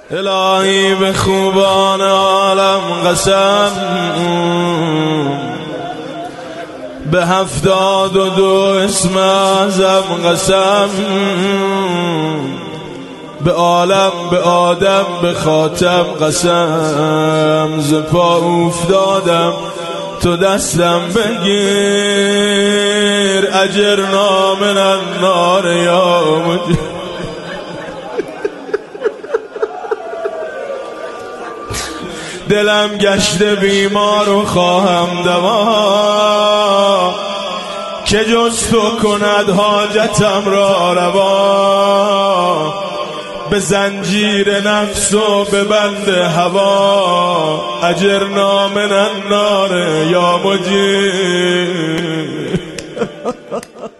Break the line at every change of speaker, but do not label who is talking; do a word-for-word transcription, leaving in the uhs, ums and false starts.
الهی به خوبان عالم قسم، به هفتاد و دو اسم اعظم قسم، به عالم، به آدم، به خاتم قسم. ز پا افتادم تو دستم بگیر، اجرنا من النار یا مجیر. دلم گشته بیمار و خواهم دوا، که جز تو کند حاجتم را روا. به زنجیر نفس و به بند هوا، اجرنا من النار یا مجیر.